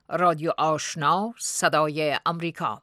رادیو آشنا صدای امریکا.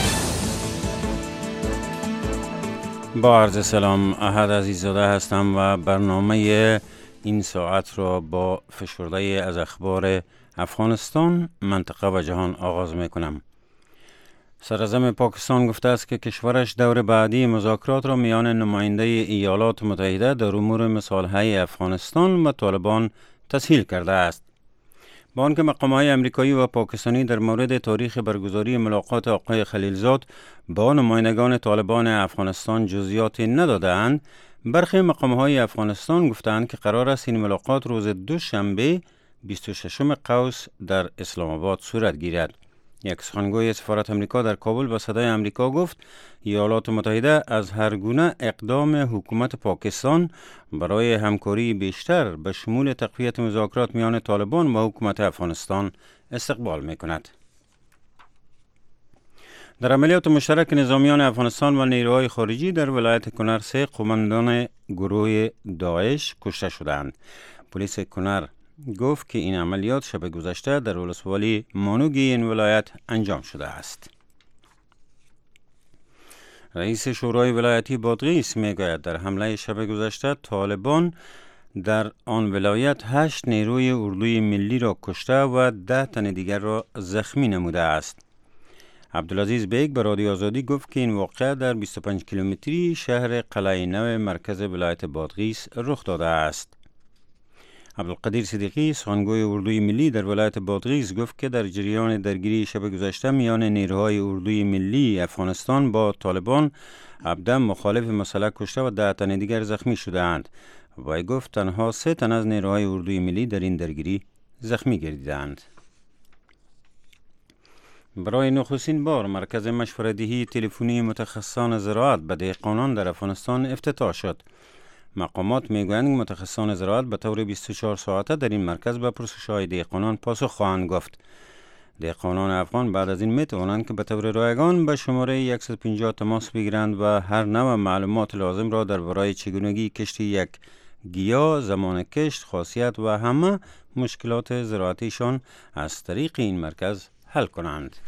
با عرض سلام، احد عزیزاده هستم و برنامه این ساعت را با فشرده از اخبار افغانستان، منطقه و جهان آغاز میکنم. سرعظم پاکستان گفته است که کشورش دور بعدی مذاکرات را میان نماینده ایالات متحده در امور مصالحه افغانستان و طالبان تسهیل کرده است. با آنکه مقام‌های امریکایی و پاکستانی در مورد تاریخ برگزاری ملاقات آقای خلیلزاد با نمایندگان طالبان افغانستان جزئیاتی نداده‌اند، برخی مقام‌های افغانستان گفتند که قرار است این ملاقات روز دوشنبه 26 قوس در اسلام آباد صورت گیرد. یک سخنگوی سفارت امریکا در کابل به صدای امریکا گفت ایالات متحده از هر گونه اقدام حکومت پاکستان برای همکاری بیشتر به شمول تقویت مذاکرات میان طالبان و حکومت افغانستان استقبال میکند. در عملیات مشترک نظامیان افغانستان و نیروهای خارجی در ولایت کنر 3 قماندان گروه داعش کشته شدند. پلیس کنر گفت که این عملیات شب گذشته در ولسوالی مانوگی این ولایت انجام شده است. رئیس شورای ولایتی بادغیس میگوید در حمله شب گذشته طالبان در آن ولایت 8 نیروی اردوی ملی را کشته و 10 تن دیگر را زخمی نموده است. عبدالعزیز بیگ به رادیو آزادی گفت که این واقعه در 25 کیلومتری شهر قلعه نو مرکز ولایت بادغیس رخ داده است. عبدالقدیر صدیقی سخنگوی اردوی ملی در ولایت بادغیس گفت که در جریان درگیری شب گذشته میان نیروهای اردوی ملی افغانستان با طالبان 17 مخالف مسلح کشته و 10 تن دیگر زخمی شده‌اند. وی گفت تنها 3 تن از نیروهای اردوی ملی در این درگیری زخمی گردیدند. برای نخستین بار مرکز مشوره‌دهی تلفنی متخصصان زراعت به دهقانان در افغانستان افتتاح شد. مقامات میگویند که متخصصان زراعت به طور 24 ساعته در این مرکز به پرسش‌های دهقانان پاسخ خواهند گفت. دهقانان افغان بعد از این میتوانند که به طور رایگان به شماره 150 تماس بگیرند و هر نوع معلومات لازم را درباره چگونگی کشت یک گیاه، زمان کشت، خاصیت و همه مشکلات زراعتیشان از طریق این مرکز حل کنند.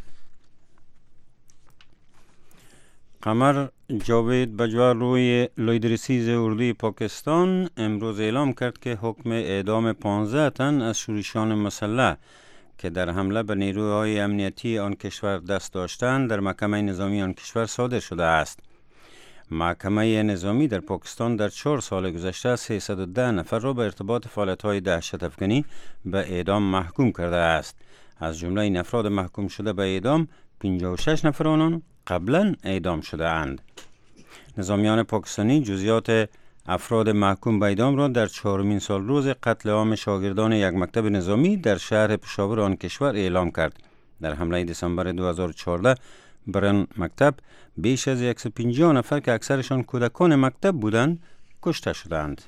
قمر جاوید بجوا روی لیدرسیز اردوی پاکستان امروز اعلام کرد که حکم اعدام 15 تن از شورشیان مسلح که در حمله به نیروهای امنیتی آن کشور دست داشتند در محکمه نظامی آن کشور صادر شده است. محکمه نظامی در پاکستان در 4 سال گذشته 310 نفر را به ارتباط فعالیت‌های دهشت افکنی به اعدام محکوم کرده است. از جمله این افراد محکوم شده به اعدام 56 نفر آنان قبلا اعدام شده اند. نظامیان پاکستانی جزئیات افراد محکوم به اعدام را در 4مین سال روز قتل عام شاگردان یک مکتب نظامی در شهر پشاور آن کشور اعلام کرد. در حمله دسامبر 2014 بر آن مکتب بیش از 150 نفر که اکثرشان کودکان مکتب بودند کشته شدند.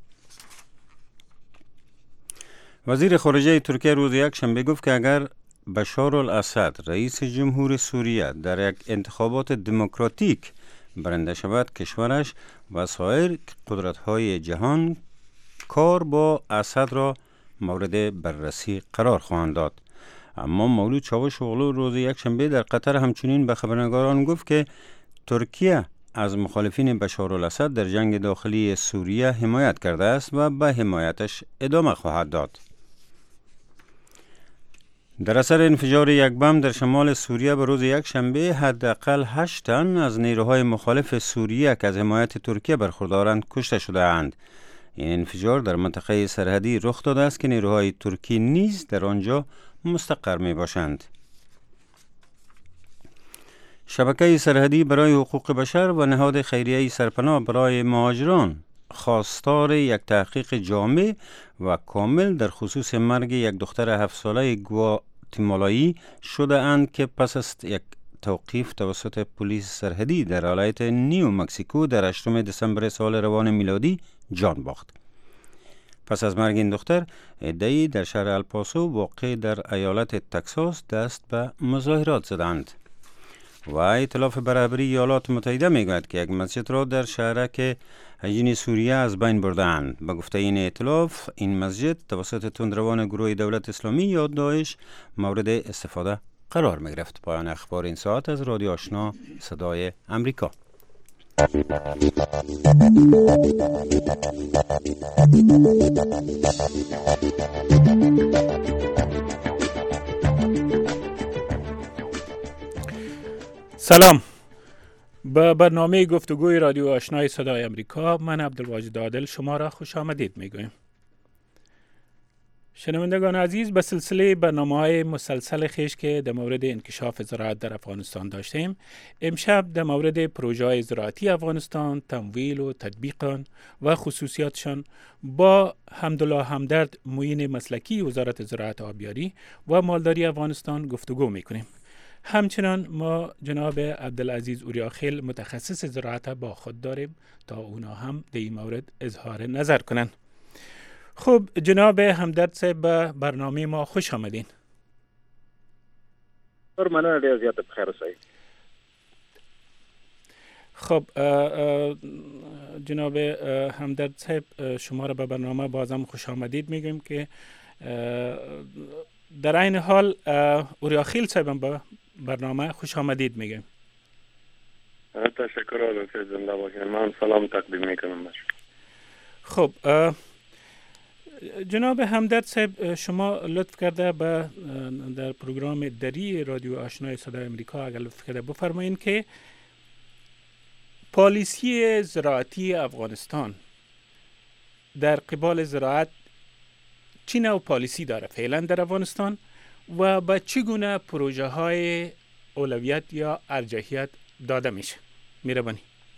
وزیر خارجه ترکیه روز یکشنبه گفت که اگر بشار الاسد رئیس جمهور سوریه در یک انتخابات دموکراتیک برنده شود، کشورش و سایر قدرت‌های جهان کار با اسد را مورد بررسی قرار خواهند داد. اما مولود چاوش اوغلو روز یکشنبه در قطر همچنین به خبرنگاران گفت که ترکیه از مخالفین بشار الاسد در جنگ داخلی سوریه حمایت کرده است و به حمایتش ادامه خواهد داد. در اثر انفجار یک بم در شمال سوریه به روز یکشنبه حداقل 8 تن از نیروهای مخالف سوریه که از حمایت ترکیه برخوردارند کشته شده اند. این انفجار در منطقه سرحدی رخ داده است که نیروهای ترکی نیز در آنجا مستقر می باشند. شبکه سرحدی برای حقوق بشر و نهاد خیریه سرپناه برای مهاجران خواستار یک تحقیق جامع و کامل در خصوص مرگ یک دختر 7 ساله گواتمالایی شده اند که پس از یک توقیف توسط پلیس سرحدی در ایالت نیو مکسیکو در 8 دسامبر سال روان میلادی جان باخت. پس از مرگ این دختر، عده‌ای در شهر الپاسو واقع در ایالت تکساس دست به مظاهرات زدند. و ائتلاف برابری ایالات متحده میگوید که یک مسجد را در شهرک حجین سوریه از بین برده‌اند. به گفته این ائتلاف، این مسجد توسط تندروان گروه دولت اسلامی یا داعش مورد استفاده قرار می گرفت. پایان اخبار این ساعت از رادیو آشنا صدای امریکا. سلام، به برنامه گفتگوی رادیو آشنای صدای امریکا من عبدالواجد عادل شما را خوش آمدید میگویم. شنوندگان عزیز، به سلسله برنامه‌های مسلسل خویش که در مورد انکشاف زراعت در افغانستان داشتیم، امشب در مورد پروژه‌های زراعتی افغانستان، تمویل و تطبیق آن و خصوصیاتشان با حمدالله همدرد، معین مسلکی وزارت زراعت و آبیاری و مالداری افغانستان گفتگو میکنیم. همچنان ما جناب عبدالعزیز اوریاخیل متخصص زراعت با خود داریم تا اونا هم در این مورد اظهار نظر کنند. خب جناب همدرد صاحب، به برنامه ما خوش آمدین. مننه، ډیر زیات بخیر اوسئ. خب جناب همدرد صاحب، شما را به برنامه بازم خوش آمدید میگیم که در این حال اوریاخیل صاحب به برنامه خوش آمدید میگیم. تشکر از زنده باشید. من سلام تقدیم میکنم. خب جناب همدرد صاحب، شما لطف کرده در پروگرام دری رادیو آشنای صدای امریکا اگر لطف کرده بفرمایید که پالیسی زراعتی افغانستان در قبال زراعت چی نوع پالیسی داره فعلا در افغانستان و به چگونه پروژه های اولویت یا ارجحیت داده میشه؟ مهربانی.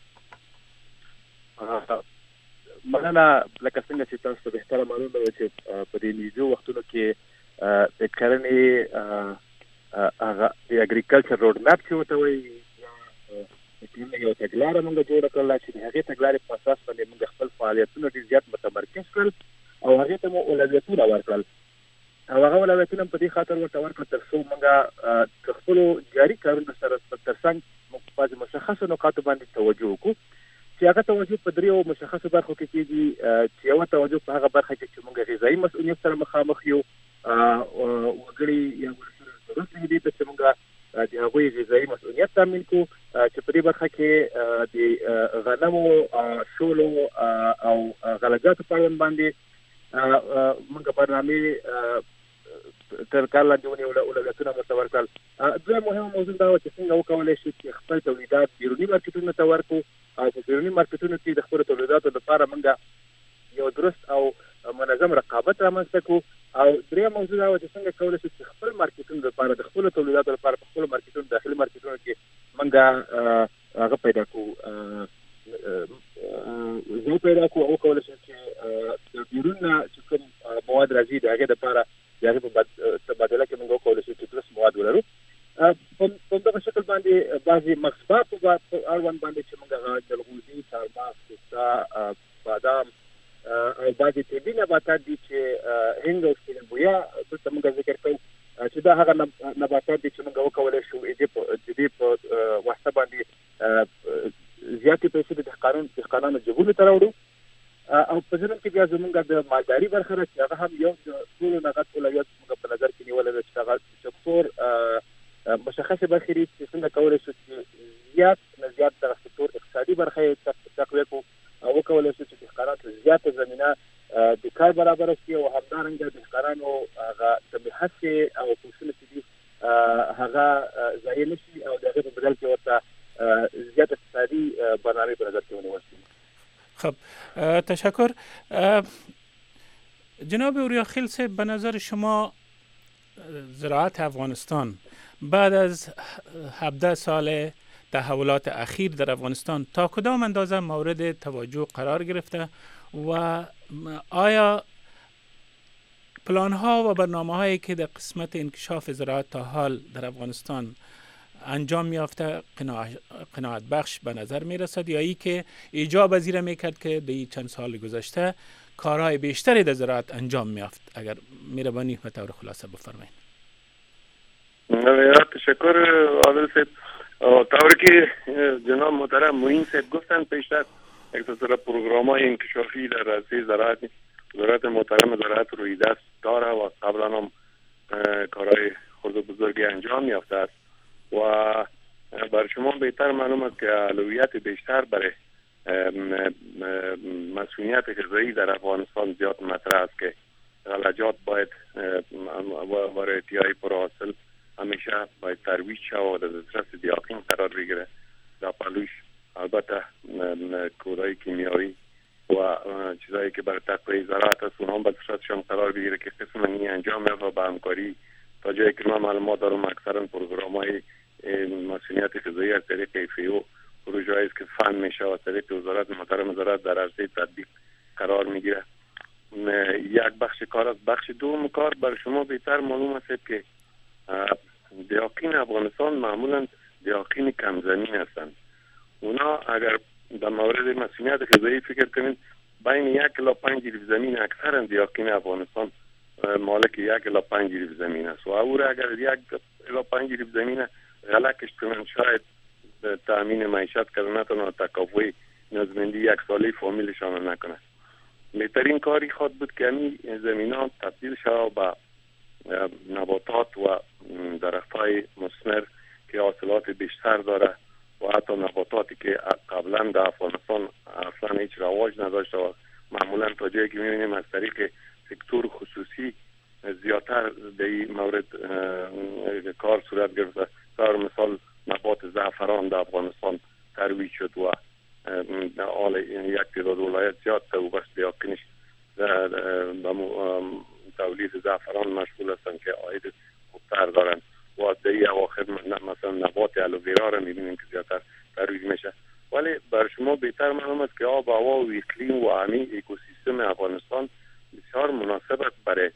مننه. لکه څنګه چې تاسو ته بهتره معلومه ده چې په دې نږدې وختونو کې د کرنې هغه د اګریکلچر روډ میپ چې ورته وایي یو تګلاره موږ جوړه کړله چې د هغې تګلارې په اساس باندې موږ خپل فعالیتونه ډېر زیات متمرکز کړل او هغې ته مو اولویتونه ورکړل. او هغه اولویتونه په دې خاطر ورته ورکړل تر څو موږ د خپلو جاري کارونو سره ترڅنګ موږ په بعضې مشخصو نقاطو باندې توجه وکړو چې هغه توجه په دریو مشخصو برخو کې کېږي. چې یوه توجه په هغه برخه کې چې موږ غذایي مسؤلیت سره مخامخ یو وګړي یا ورسره ضرورت لري چې موږ د هغوی غذایي مسؤلیت تامین کړو، چې په دې برخه کې د غنمو، شولو او غلجاتو په اړوند باندې موږ برنامې تر کار لاندې ونیول، اولویتونه ورته ورکړل. دویم مهمه موضوع دا وه چې څنګه وکولی شو چې خپل تولیدات بیروني مارکېټونو ته ورکړو او په بیروني مارکېټونو کې د خپلو تولیداتو لپاره موږ یو درست او منظم رقابت رامنځته کړو. او دریم موضوع دا وه چې څنګه کولی شو چې خپل مارکېټونو لپاره د خپلو تولیداتو لپاره په خپلو مارکېټونو داخلي مارکېټونو کې موږ هغه پیدا کړو، ځای پیدا کړو او وکولی شو چې د بیرون نه چې کوم مواد راځي د هغې دپاره د هغې په تبادله کې موږ وکولی شو چې درست مواد ولرو. په دغه شکل باندې بعضې محصولاتو په اړوند باندې چې موږ هغه جلغوزي، چارمغز، پسته، بادام او بعضې طبي نباتات دي چې هنګ او سپین بویا دلته موږ ذکر کوو چې دا هغه نباتات دي چې موږ وکولی شو د دې په واسطه باندې زیاتې پیسې د دهقانانو جیبونو ته راوړو. او په ضمن کې بیا زموږ د مالداري برخه ده چې هغه هم یو د ټولو نغد اولویت موږ په نظر کې نیولی ده چې هغه سکتور مشخصې برخې دي چې څنګه کولی شو چې زیات نه زیات دغه سکتور اقتصادي برخه یې تقویه کړو او وکولی شو چې دهقانانو ته زیاته زمینه د کار برابره شي او همدارنګه دهقانانو هغه طبي هڅې او کوښښونه چې دي هغه ضایع نه شي او د هغې په بدل کې ورته زیات اقتصادي برنامې په نظر کې ونیول شي. خب تشکر. جناب اوریاخیل صاحب، به نظر شما زراعت افغانستان بعد از 17 سال تحولات اخیر در افغانستان تا کدام اندازه مورد توجه قرار گرفته و آیا پلان ها و برنامه هایی که در قسمت انکشاف زراعت تا حال در افغانستان انجام یافته قناعت بخش به نظر می رسد یا ای که ایجاب پذیر می کرد که در چند سال گذشته کارهای بیشتری در زراعت انجام می یافت؟ اگر مهربانی به طور خلاصه بفرمایید. تشکر عادل صاحب. طوری که جناب محترم معین صاحب گفتن پیشتر، اکثر پروگرام‌های انکشافی در راسته زراعت وزارت محترم زراعت روی دست داره و قبلا هم کارهای خرد و بزرگی انجام یافته است و بر شما بهتر معلوم است که اولویت بیشتر برای مسئولیت غذایی در افغانستان زیاد مطرح است که غلجات باید وارایتی‌های پرحاصل همیشه باید ترویج شود و در دسترس دیاقین قرار بگیره. در پلوش البته کودهای کیمیایی و چیزایی که برای تقویت زراعت است اونها به دسترسشان قرار بگیره که قسم این انجام یافته و به همکاری تا جایی که من معلومات دارم اکثرا پروگرام‌های مسئولیت غذایی از طریق FAO پروژه‌ای است که فند میشه و از طریق وزارت محترم زراعت در عرصه تطبیق قرار میگیره. یک بخش کار است. بخش دوم کار بر شما بهتر معلوم است که دیاقین افغانستان معمولا دیاقین کم زمین هستند. اونا اگر در مورد مسئولیت غذایی فکر کنید بین 1 الی 5 گیرف زمین اکثرا دیاقین افغانستان مالک 1 الی 5 گیرف زمین است و او اگر 1 الی 5 گیرف زمین غلقش کنن شاید تامین معیشت کردن نتونه تکافوی نیازمندی یک ساله فامیلشان نکنه. بهترین کاری خود بود که همین زمینان تبدیل شود به نباتات و درخت‌های مثمر که حاصلات بیشتر داره و حتی نباتاتی که قبلا در افغانستان اصلا هیچ رواج نداشته و معمولا تا جایی که می‌بینیم از طریق سکتور خصوصی زیادتر در این مورد کار صورت گرفته. در مثال نبات زعفران در افغانستان ترویج شد و حال یک تعداد ولایت زیاد و بخش دیاقینش تولید زعفران مشغول هستند که عاید خوبتر دارند و در این اواخر مثلا نبات الوویرا را میبینیم که زیادتر ترویج میشه. ولی بر شما بهتر معلوم است که آب و هوا و اقلیم و همین اکوسیستم افغانستان بسیار مناسب است برای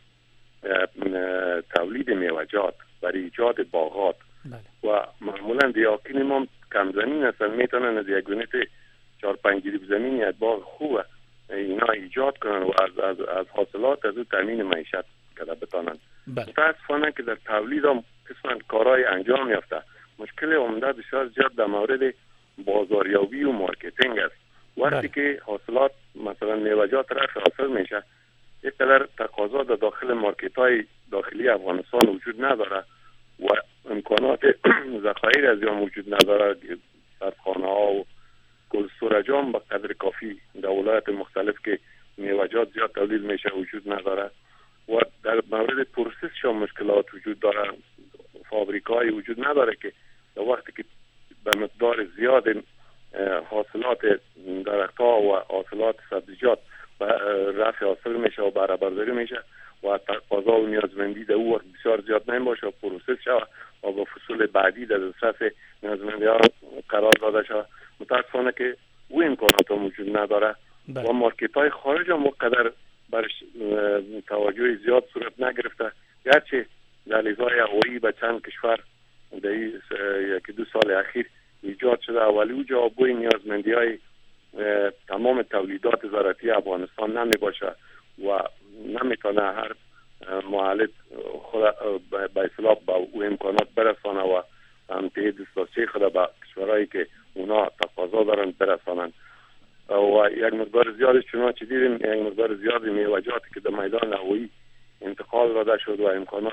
تولید میوه‌جات، برای ایجاد باغات و معمولا دیاقین ما کم زمین هستند، میتونن از یک گونت 4-5 گیرف زمین یک باغ خوبه اینا ایجاد کنن و از حاصلات از تامین معیشت کرده بتانن. متاسفانه که در تولید هم قسمت کارهای انجام یافته. مشکل عمده بسیار زیاد در مورد بازاریابی و مارکتینگ است. وقتی که حاصلات مثلا میوه‌جات رفع حاصل میشه یک قدر تقاضا در داخل مارکت های داخلی افغانستان وجود نداره و امکانات ذخایر از آن وجود نداره. سردخانه ها و گلستورجام به قدر کافی در ولایت مختلف که میوه‌جات زیاد تولید میشه وجود نداره و در مورد پروسس هم مشکلات وجود داره. فابریکای وجود نداره که در وقتی که به مقدار زیاد حاصلات درخت‌ها و حاصلات سبزیجات رفع حاصل میشه و بهره برداری میشه و تقاضا و نیازمندی در او بسیار زیاد نمیشه و پروسس شود و به فصول بعدی در دسترس نیازمندی ها قرار داده شود. متاسفانه که او امکانات وجود نداره و مارکت های خارج هم قدر برش توجه زیاد صورت نگرفته. گرچه دهلیزهای هوایی به چند کشور در 1-2 سال اخیر ایجاد شده ولی او جوابگوی نیازمندی های تمام تولیدات زراعتی افغانستان نمی باشه و نمیتونه هر معلد خود به اصطلاح با او امکانات برسانه و همته دسترسی خود به کشورهایی که اونا تقاضا دارن برسانن و یک مقدار زیادی چنانچه دیدیم یک مقدار زیادی میوه‌جاتی که در میدان هوایی انتقال داده شد و امکانات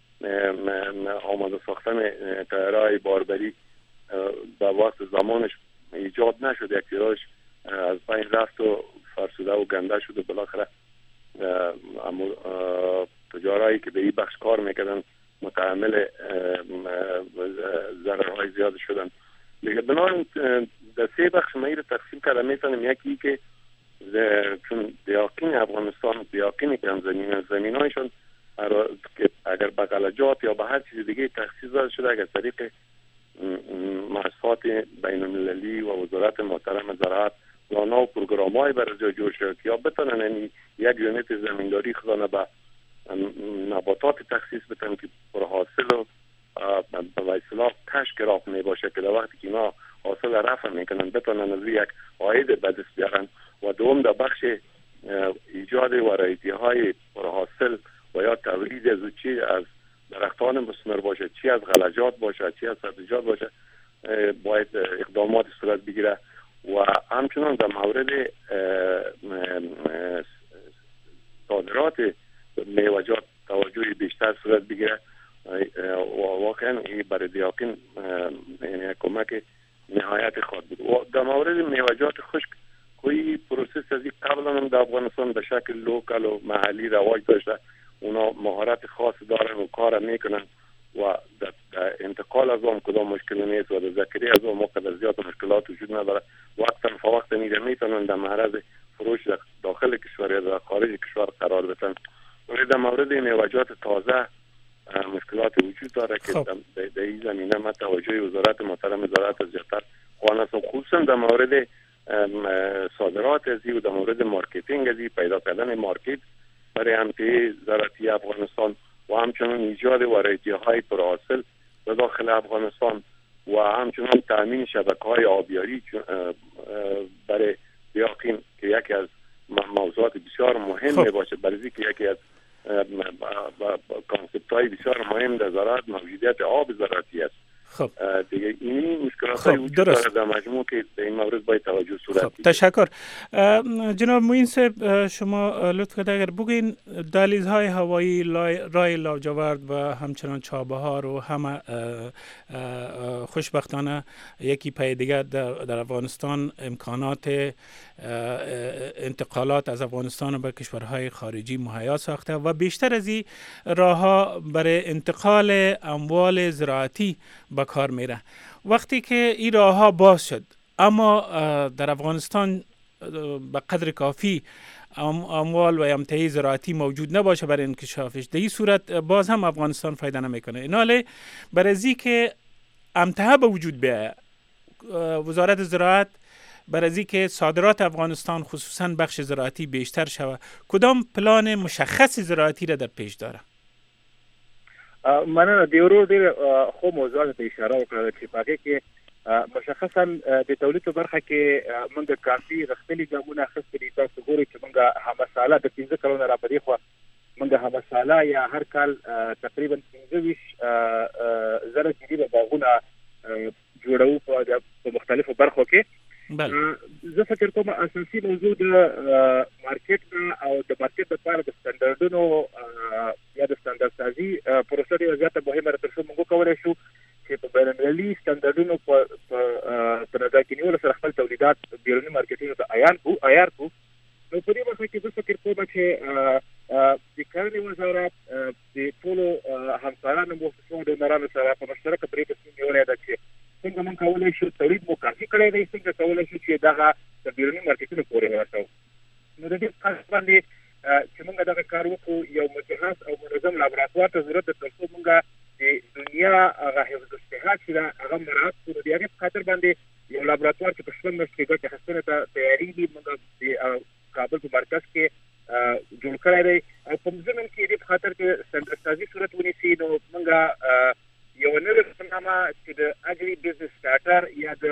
آماده ساختن طیاره‌های باربری به وقت زمانش ایجاد نشد. یک تیراژ از بین رفت و فرسوده و گنده شد و بالاخره تجارایی که به این بخش کار میکردن متحمل ضررهای زیاد شدن. بنابراین در 3 بخش ما را تقسیم کرده میتونیم. یکی که چون دیاقین افغانستان دیاقین کم زمینایشون که اگر به غلجات یا به هر چیز دیگه تخصیص داده شده اگر طریق مؤسسات بین المللی و وزارت محترم زراعت پلانا و پروگرام‌های برای جور شد یا بتونن یک یونیت زمینداری خودانه به نباتات تخصیص بدن که پرحاصل و به اصطلاح کشک راه می باشه که در وقتی که اینا حاصل رفع میکنن بتونن از یک عاید به دست بیارن و دوم در بخش ایجاد ورایتی‌های پرحاصل و یا تولید از چی از درختان مثمر باشه چی از غلجات باشه چی از سبزیجات باشه باید اقدامات صورت بگیره و همچنان در مورد صادرات میوه‌جات توجه بیشتر صورت بگیره و واقعا برای دیاکین یعنی کمک نهایت خواهد بود. و در مورد میوه‌جات خشک کوئی پروسس از قبلا هم در افغانستان به شکل لوکال و محلی رواج داشته. اونا مهارت خاص دارن و کار میکنن و در انتقال از اون کدام مشکل نیست و در ذخیره از اون مقدر زیاد مشکلات وجود نداره. وقتا فوقتا میتونن در معرض فروش داخل کشور یا در خارج کشور قرار بدن. ولی در مورد میوه‌جات تازه مشکلات وجود داره که در این زمینه ما توجه وزارت محترم وزارت از زیادتر خواهان، خصوصا در مورد صادرات ازی و در مورد مارکتینگ ازی، پیدا کردن مارکت برای امتیاز زراعتی افغانستان و همچنان ایجاد ورایتی‌های پرحاصل در داخل افغانستان و همچنان تامین شبکه‌های آبیاری برای دیاکین که یکی از موضوعات بسیار مهم میباشه، برای که یکی از کانسپت‌های بسیار مهم در زراعت موجودیت آب زراعتی است. خب دیگه این مشکلات وجود داره در مجموع که در این مورد باید توجه صورت بگیره. تشکر. جناب معین صاحب، شما لطف کنید اگر بگین دهلیزهای هوایی رای لاجورد و همچنان چابهار و همه خوشبختانه یکی پای دیگر در افغانستان امکانات انتقالات از افغانستان به کشورهای خارجی مهیا ساخته و بیشتر از این راهها برای انتقال اموال زراعتی به کار میره. وقتی که این راهها باز شد اما در افغانستان به قدر کافی اموال و امتیاز زراعتی موجود نباشه برای انکشافش، در این صورت باز هم افغانستان فایده نمیکنه. ایناله برای ازی که امتحا به وجود بیاید وزارت زراعت برای ازی که صادرات افغانستان خصوصا بخش زراعتی بیشتر شود کدام پلان مشخص زراعتی را در پیش داره؟ مننه. دیورو دیر خو موضوعات ته اشاره وکړه چې پکې کې مشخصا د تولید په برخه کې موږ کافي غښتلي ګامونه اخیستلي. تاسو ګورئ چې موږ همساله د 15 کلونو را پدې خو موږ همساله یا هر کال تقریبا 15 زره جریبه باغونه جوړو په مختلفو برخو کې. زه فکر کوم اساسي موضوع د مارکیټ او د مارکیټ لپاره د سټانډرډونو یا د سټانډرډ سازي پروسه ډېره زیاته مهمه ده. تر څو موږ کولی شو چې په بین‌المللي سټانډرډونو په نظر کې نیولو سره خپل تولیدات بیروني مارکیټونو ته عیار کړو. نو په دې برخه کې زه فکر کوم چې د کرنې وزارت د ټولو همکارانو مؤسسو د نرانو سره په مشترکه پرېکړه نیولې ده چې څنګه موږ کولی شو تولید مو کافي کړی دی، څنګه کولی شو چې دغه د بیروني مارکیټونو پورې ورسوو. نو د دې کار باندې چې موږ دغه کار وکړو یو مجهز او منظم لابراتوار ته ضرورت ده تر څو موږ د دنیا هغه حفظ الصحت چې ده هغه مراعات کړو. د هغې په خاطر باندې یو لابراتوار چې په شپږ میاشتو کې ګټې اخیستنې ته تیاري دي موږ د کابل په مرکز کې جوړ کړی دی او په ضمن کې دې په خاطر کې سټانډرډ صورت ونیسي. نو موږ یو نوې برنامه چې د اګري بزنس سټارټر یا د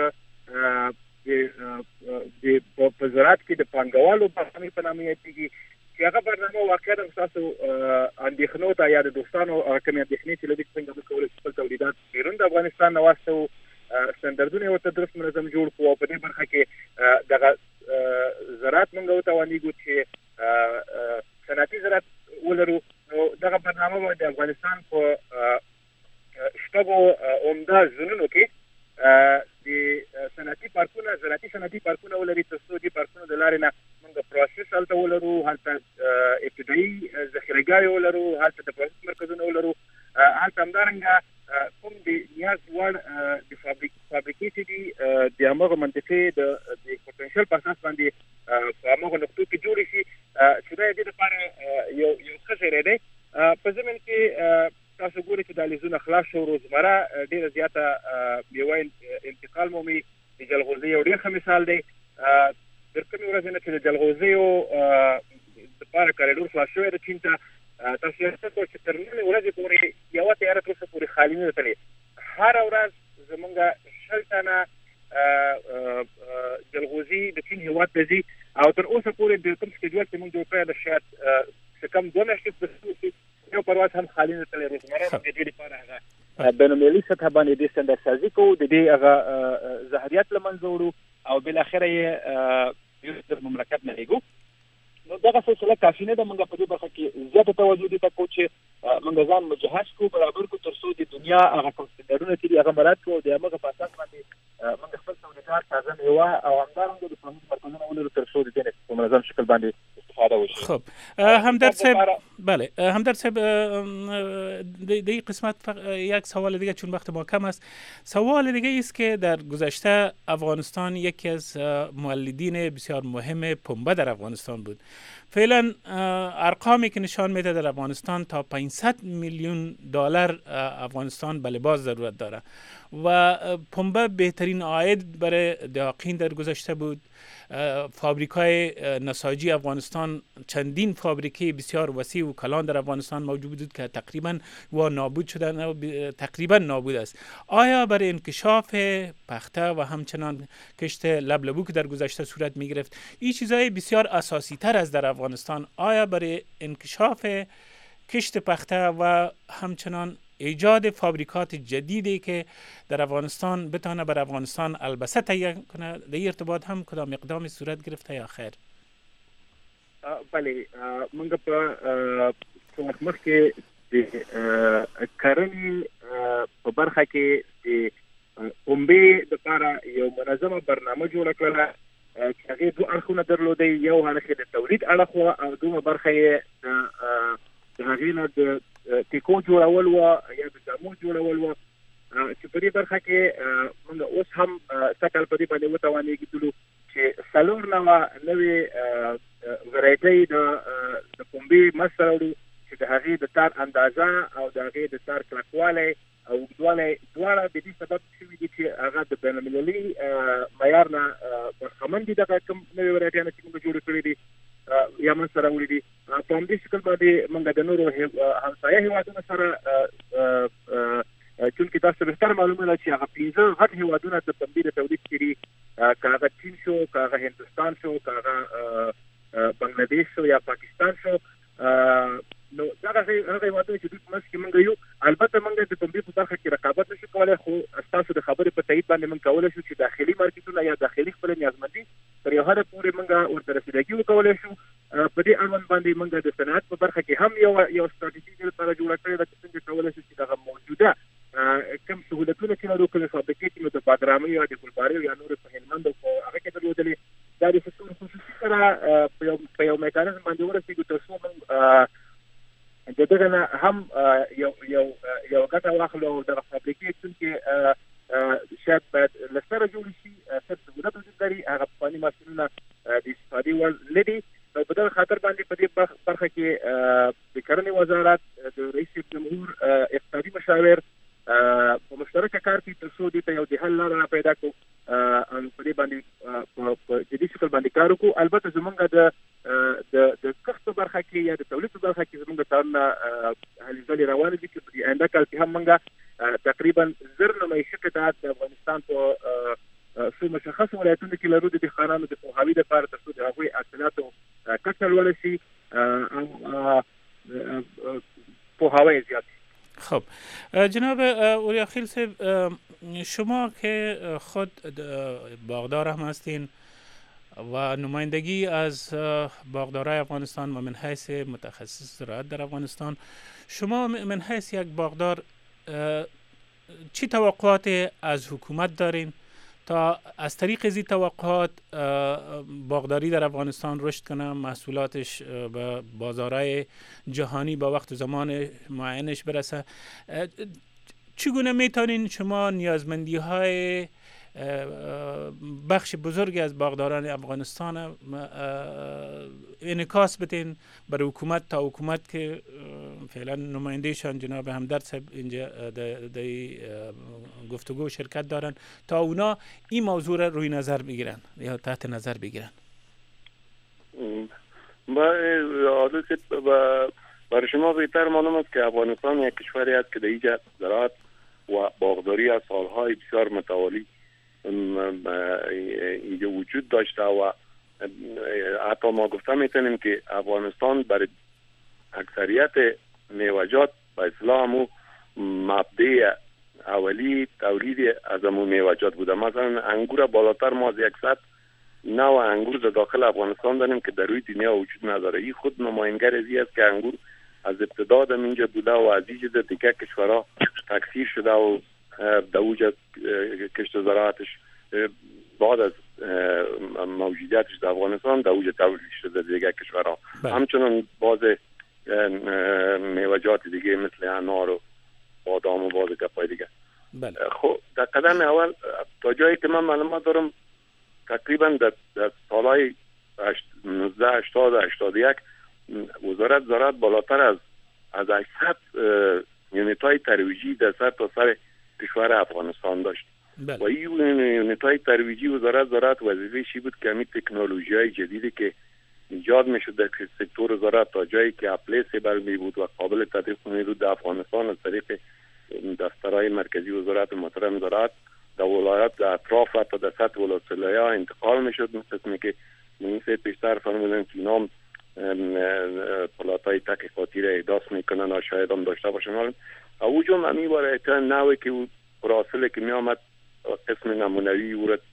په زراعت کې د پانګوالو برنامې په نامه یادېږي چې هغه برنامه واقعا ستاسو اندېښنو ته یا د دوستانو کومې اندېښنې چې لري څنګه موږ کولی شو خپل تولیدات بیرون د افغانستان نه واستوو، سټانډرډونه یې ورته درست منظم جوړ کړو او په دې برخه کې دغه زراعت موږ وتوانېږو چې صنعتي زراعت ولرو. نو دغه برنامه به د افغانستان په شپږو عمده زونونو کې د صنعتي پارکونه زراعتي صنعتي پارکونه ولري تر څو دې پارکونو د لارې نه موږ پروسس هلته ولرو، هلته ابتدایي ذخیرهګاهې ولرو، هلته د پروسس مرکزونه ولرو، هلته همدارنګه کوم د نیاز وړ د فابریکې دي د هماغه منطقې د پوتنشل په اساس باندې په هماغه نقطو کې جوړې شي چې دا د دې لپاره یو ښه ځای دی. په ضمن کې تاسو ګورئ چې دهلیزونه خلاص شو، روزمره ډېره زیاته میوه انتقال مومي. د جلغوزي یو ډېر ښه مثال دی. تر کومې ورځې نه چې د جلغوزیو دپاره کاریډور خلاص شوی د چین ته، تاسو یې څه چې تر نننۍ ورځې پورې یوه تیاره تر اوسه پورې خالي نه ده تللې. هره ورځ زمونږ 20 تنه جلغوزي د چین هېواد ته ځي او تر اوسه پورې د کوم سکیډول چې موږ جوړ کړی ده شاید څه کم 2 میاشتې یو پرواز هم خالي نه تللی. روزمره د دې لپاره هغه بین‌المللي سطح باندې د ستاندرډ کو د دې هغه زهریات لمنځه وړو او بل اخره یې د مملکت نه لګو. نو دغه فیصله کافي نه ده. موږ په دې برخه کې زیاته توجه دي تکو چې موږ ځان مجهز کو برابر کو ترڅو د دنیا هغه ستاندرډونه چې هغه مراد کو د هغه په اساس باندې موږ خپل تولیدات تازه میوه او همدارنګه د پرمختګ مرکزونه ولرو ترڅو د دې په منظم شکل باندې استفاده وشي. خب همدرد صاحب، بله همدرد صاحب، در قسمت یک سوال دیگه چون وقت ما کم است. سوال دیگه است که در گذشته افغانستان یکی از مولدین بسیار مهم پنبه در افغانستان بود. فعلا ارقامی که نشان میده در افغانستان تا 500 میلیون دلار افغانستان به لباس ضرورت داره و پنبه بهترین عاید برای دهقین در گذشته بود. فابریکای نساجی افغانستان، چندین فابریکه بسیار وسیع و کلان در افغانستان موجود بود که تقریبا و نابود شدن، تقریبا نابود است. آیا برای انکشاف پخته و همچنان کشت لبلبو که در گذشته صورت می گرفت این چیزهای بسیار اساسی تر از در افغانستان، آیا برای انکشاف کشت پخته و همچنان ایجاد فابریکات جدیدی که در افغانستان بتانه بر افغانستان البسه تهیه کنه، در ارتباط هم کدام اقدامی صورت گرفته یا خیر؟ بله، موږ په مخ کې د کرنې په برخه کې د پنبې لپاره یو منظمه برنامه جوړه کړله چې هغه دوه اړخونه درلودي. یو هغه د تولید اړخ او دوه برخه یې د هغې نه د ټیکو جوړول و یا د جامو جوړول و چې په دې برخه کې موږ اوس هم سکل په دې باندې وتوانېږو چې 4 نوې ورایټي د پنبې مسته وړو چې د هغې د تار اندازه او د هغې د تار کلکوالی او اوږدوالی دواړه د دې سبب شوي دي چې هغه د بین‌المللي معیار نه برخمن دي. دغه کوم نوې ورایټیانې چې موږ جوړې کړې دي یا موږ سره وړي دي په همدې شکل باندې موږ د نورو همسایه هېوادونو سره چونکې تاسو بهتر معلومه ده چې هغه 15 غټ هېوادونه د پنبې د تولید کې دي، که هغه چین شو، که هغه هندوستان شو، که هغه بنګلادیش شو یا پاکستان شو. نو دغه هېوادونه چې دوی په منځ کې موږ یو. البته موږ د پنبې په برخه کې رقابت نشو کولی، خو ستاسو د خبرې په تایید باندې موږ کولی شو چې داخلي مارکیټونه یا داخلي خپل نیازمندي تر یو حده پورې موږ ورته رسیدګي وکولی شو. په دې اړوند باندې موږ د صنعت په برخه کې هم یو ستراتیژي لپاره جوړه کړې ده چې څنګه کولی شو چې دغه موجوده کوم سهولتونه چې لرو، کومې فابریکې چې د بادرامۍ یا د ګلبارۍ یا نورې په هلمند او په هغه کې درلودلې، دا د سکتور خصوصي سره په یو میکانیزم باندې ورسېږو ترڅو موږ د دغه نه هم یو ګټه واخلو. دغه فابریکې چونکې شاید باید له سره جوړې شي، څه سهولت وجود لري، هغه پخواني ماشینونه د استفادې وړ نه دي. په دغه خاطر باندې په دې برخه کې د کرنې وزارت، د رئیس جمهور اقتصادي مشاور په مشترکه کار کوي ترڅو دې ته یو د حل لاره پیدا کړو او په دې باندې په جدي شکل باندې کار وکړو. البته زموږ د کښت په برخه کې یا د تولید په برخه کې زموږ کارونه هلې ځلې روانې دي چې په دې آینده کال کې هم موږ تقریبا 1000 نمایشي قطعات د افغانستان په څو مشخصو ولایتونو کې لرو د دهقانانو د پوهاوي لپاره ترڅو د هغوی حاصلاتو کچه لوړه شي او پوهاوی زیات شي. خب جناب اوریاخیل صاحب، شما که خود باغدار هم هستین و نمایندگی از باغدارای افغانستان و من حیث متخصص زراعت در افغانستان، شما من حیث یک باغدار چی توقعات از حکومت دارین تا از طریق این توقعات باغداری در افغانستان رشد کنه، محصولاتش به بازارهای جهانی با وقت و زمان معینش برسه؟ چگونه میتونین شما نیازمندی های بخش بزرگی از باغداران افغانستان انعکاس بدین برای حکومت تا حکومت که فعلا نمایندهشان جناب همدرد صاحب اینجا در گفتگو شرکت دارن تا اونا این موضوع را روی نظر بگیرن یا تحت نظر بگیرن؟ برای شما بهتر معلوم است که افغانستان یک کشوری است که در اینجا زراعت و باغداری از سالهای بسیار متوالی اینجا وجود داشته و حتی ما گفته میتونیم که افغانستان برای اکثریت میوه‌جات به اصطلاح مبدأ اولی تولید از همون میوه‌جات بوده. مثلا انگور بالاتر ما از 100 نوع انگور در داخل افغانستان داریم که در روی دنیا وجود نداره. این خود نماینگر ازی است که انگور از ابتدا در اینجا بوده و از اینجا دیگه کشورها تکثیر شده و در اوج کشت زراعتش بعد از موجودیتش در افغانستان در اوج تولید شده دیگه کشورها. همچنان باز میوه‌جات دیگه مثل انار و بادام و باز گپای دیگه. خب در قدم اول تا جایی که من معلومات دارم تقریبا در سالهای 1980 و 81 وزارت زراعت بالاتر از 800 یونیت‌های ترویجی در سر تا سر کشور افغانستان داشت. و این یونیت‌های ترویجی وزارت زراعت وظیفه‌ش بود که همین تکنولوژی‌های جدیدی که ایجاد میشد در سکتور زراعت تا جایی که اپلیسیبل می بود و قابل تطبیق می بود در افغانستان از طریق دفترهای مرکزی وزارت محترم زراعت در ولایات در اطراف و تا در سطح ولایت‌ها انتقال میشد. مثل که منیسه پیشتر فرمودن که اینام پلاتای تحقیقاتی را احداث میکنن و شاید هم داشته باشن. اوجم همی باره نوی که پراسل که می آمد قسم نمونوی او را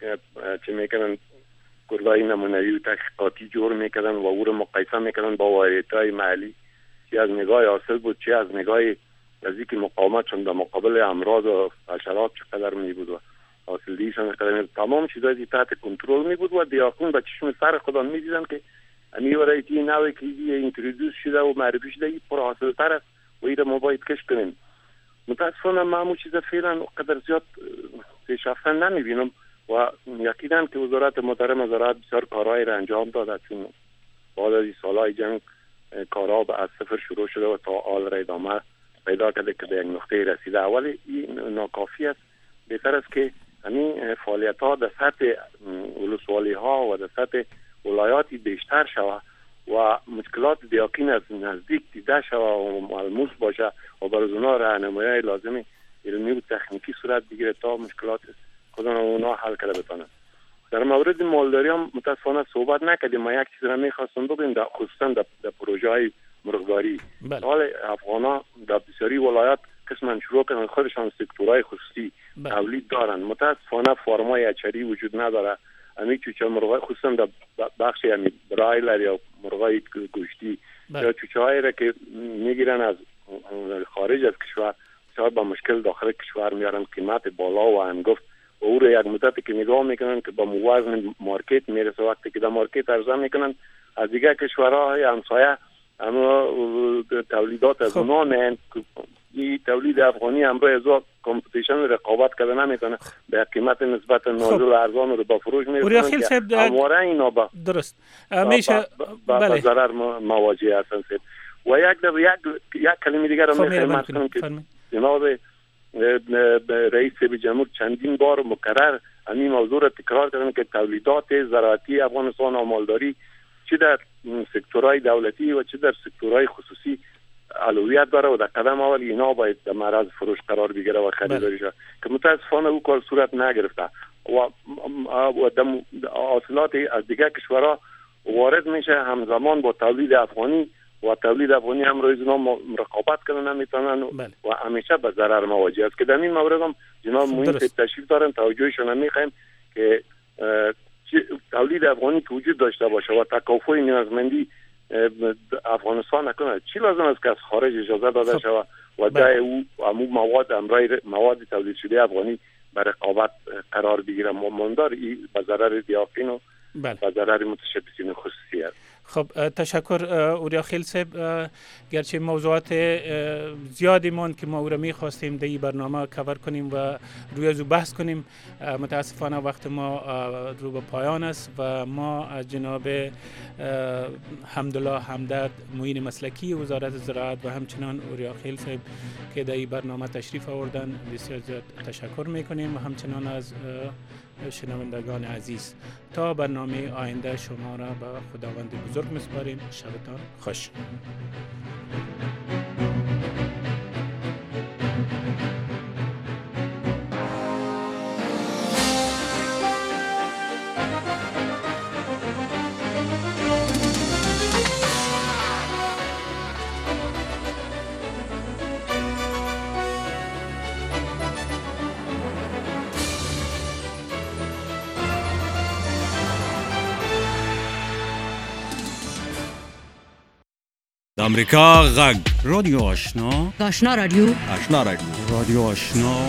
چه میکنن گروهی نمونوی و تحقیقاتی جور میکردن و او را مقایسه میکردن با واحدهای محلی، چه از نگاه حاصل بود چه از نگاه از اینکه مقاومتشون در مقابل امراض و حشرات چقدر می بود و حاصل دیشان چقدر تمام چیزایی تحت کنترل می بود و دیاکون با چشم سر خودان می دیدن که امی ورایتی نوی که اینترودیوس شده و معرفی شده این پر حاصل تر است و این را ما باید کش کنیم. متاسفانه من همون چیز فعلا قدر زیاد پیشرفته نمی بینم و یقینا که وزارت محترم زراعت بسیار کارهای را انجام داده، چون بعد از این سالهای جنگ کارها از صفر شروع شده و تا حال را ادامه پیدا کرده که به یک نقطه رسیده. ولی این ناکافی است. بهتر است که همین فعالیت ها در سطح ولسوالی ها و در سطح ولایاتی بیشتر شود و مشکلات دیاکین از نزدیک دیده شود و ملموس باشه و برای اونا راهنمایی لازم علمی و تکنیکی صورت بگیره تا مشکلات خودشون اونا حل کرده بتونن. در مورد مالداری هم متاسفانه صحبت نکردیم. ما یک چیز را می‌خواستم بگم خصوصا در پروژه های مرغداری. حال افغانا در بسیاری ولایات قسماً شروع کردن خودشان سکتورهای خصوصی تولید دارن. متاسفانه فارمای اچری وجود نداره. همین چوچه مرغای خصوصا در بخش همین برایلر یا مرغای گوشتی یا چوچه هایی را که میگیرن از خارج از کشور بسیار با مشکل داخل کشور میارن، قیمت بالا و انگفت و او را یک مدت که نگاه میکنن که با موازن مارکت میرسه، وقتی که در مارکت عرضه میکنن از دیگه کشورهای همسایه اما تولیدات از اونا میان. این تولید افغانی امروز ازا کمپیتیشن رقابت کرده نمیکنه، به قیمت نسبت نازل و ارزان رو با فروش میرسن که همواره اینا با درست میشه با ضرر مواجه هستن. و یک کلمه دیگر رو میخوایم کنم که جناب رئیس جمهور چندین بار مکرر همین موضوع را تکرار کردن که تولیدات زراعتی افغانستان و مالداری چه در سکتورهای دولتی و چه در سکتورهای خصوصی اولویت داره و در قدم اول اینا باید در معرض فروش قرار بگیره و خریداری شه که متاسفانه او کار صورت نگرفته و حاصلات از دیگر کشورها وارد میشه همزمان با تولید افغانی و تولید افغانی هم روی اینا رقابت کنن نمیتونن و همیشه به ضرر مواجه است که در این مورد هم جناب معین تشریف دارن توجهشون میخوایم که تولید افغانی که وجود داشته باشه و تکافؤ نیازمندی افغانستان نکنه. چی لازم است که از خارج اجازه داده شود و جای او مواد تولید شده افغانی بر رقابت قرار بگیره؟ ماندار این به ضرر دیاقین و به ضرر متشبثین خصوصی است. خب تشکر اوریاخیل صاحب. گرچه موضوعات زیادی ماند که ما او را می‌خواستیم در این برنامه کاور کنیم و روی از بحث کنیم، متاسفانه وقت ما رو به پایان است و ما از جناب حمدالله همدرد معین مسلکی وزارت زراعت و همچنان اوریاخیل صاحب که در این برنامه تشریف آوردن بسیار زیاد تشکر می‌کنیم و همچنان از شنوندگان عزیز. تا برنامه آینده شما را به خداوند بزرگ می‌سپاریم. شبتان خوش. امریکا غږ رادیو آشنا آشنا رادیو آشنا رادیو رادیو آشنا